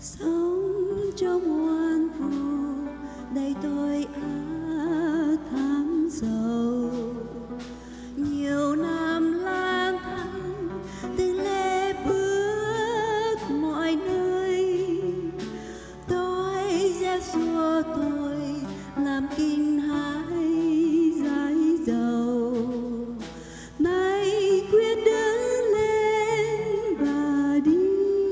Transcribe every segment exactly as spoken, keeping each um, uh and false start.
sống trong hoang vu đây tôi á thắm dầu nhiều năm lang thang từng lê bước mọi nơi tôi gieo xua tôi làm kinh hãi dãi dầu nay quyết đứng lên và đi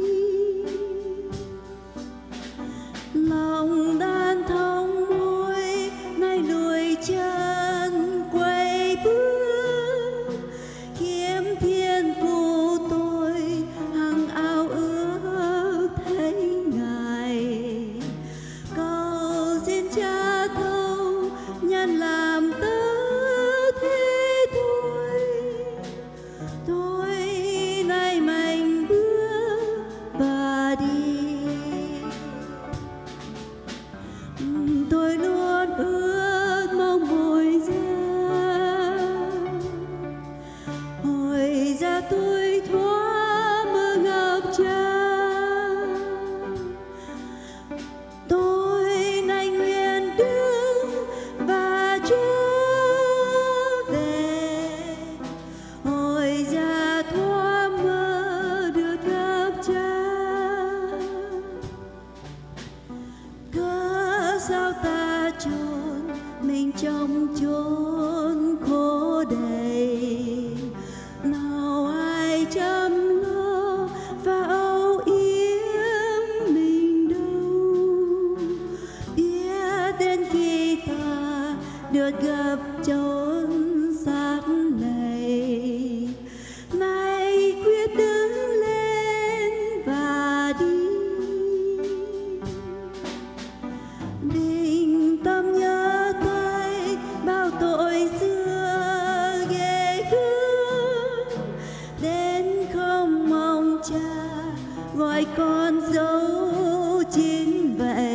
lòng đan thông môi nay lùi chân quay bước kiếm thiên phụ tôi hằng ao ước thấy ngài cầu xin cha thâu nhân làm tớ thế thôi tôi nay mạnh bước và đi tôi luôn ước mong hồi ra hồi ra tôi thoa mơ gặp cha tôi nay nguyện đứng và trở về hồi ra thoa mơ được gặp cha cớ sao ta chôn mình trong chốn khổ đầy nào ai chăm lo và âu yếm mình đâu biết đến khi ta được gặp chốn sát này nay quyết đứng lên và đi định tâm nhớ tới bao tội xưa ghê gớm đến không mong cha gọi con dấu chính vậy